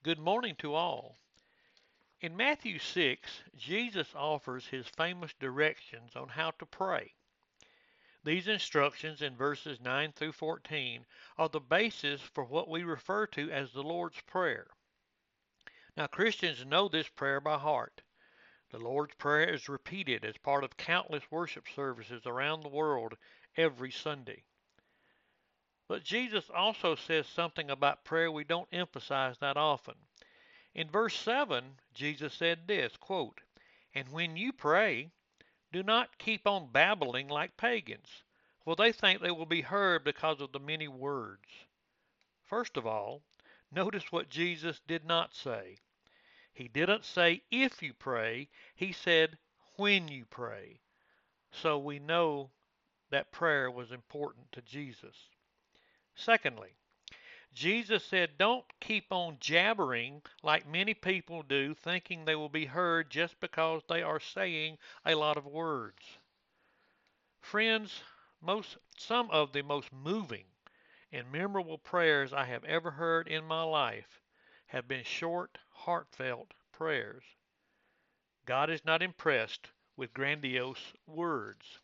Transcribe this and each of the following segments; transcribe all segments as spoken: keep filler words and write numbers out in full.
Good morning to all. In Matthew six, Jesus offers his famous directions on how to pray. These instructions in verses nine through fourteen are the basis for what we refer to as the Lord's Prayer. Now, Christians know this prayer by heart. The Lord's Prayer is repeated as part of countless worship services around the world every Sunday. But Jesus also says something about prayer we don't emphasize that often. In verse seven, Jesus said this, quote, "And when you pray, do not keep on babbling like pagans, for they think they will be heard because of the many words." First of all, notice what Jesus did not say. He didn't say if you pray, he said when you pray. So we know that prayer was important to Jesus. Secondly, Jesus said, don't keep on jabbering like many people do, thinking they will be heard just because they are saying a lot of words. Friends, most some of the most moving and memorable prayers I have ever heard in my life have been short, heartfelt prayers. God is not impressed with grandiose words.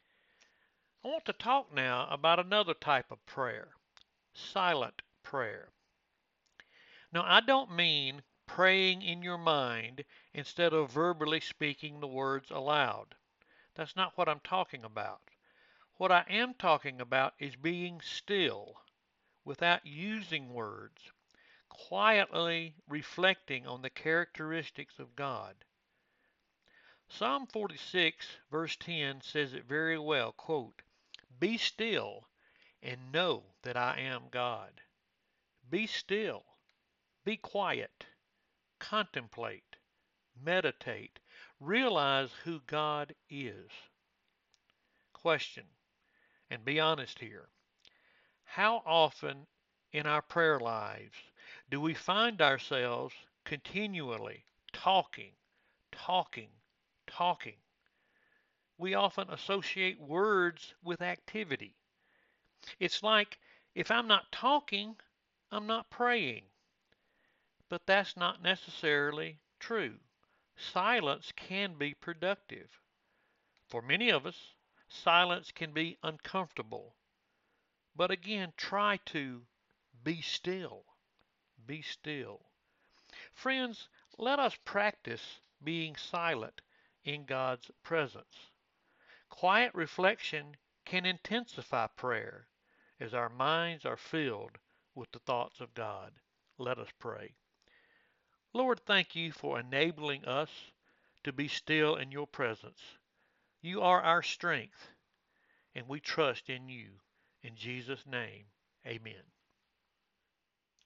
I want to talk now about another type of prayer, silent prayer. Now, I don't mean praying in your mind instead of verbally speaking the words aloud. That's not what I'm talking about. What I am talking about is being still without using words, quietly reflecting on the characteristics of God. Psalm forty-six, verse ten says it very well, quote, "Be still and know that I am God." Be still, be quiet, contemplate, meditate, realize who God is. Question, and be honest here. How often in our prayer lives do we find ourselves continually talking, talking, talking? We often associate words with activity. It's like if I'm not talking, I'm not praying. But that's not necessarily true. Silence can be productive. For many of us, silence can be uncomfortable. But again, try to be still. Be still. Friends, let us practice being silent in God's presence. Quiet reflection can intensify prayer as our minds are filled with the thoughts of God. Let us pray. Lord, thank you for enabling us to be still in your presence. You are our strength, and we trust in you. In Jesus' name, amen.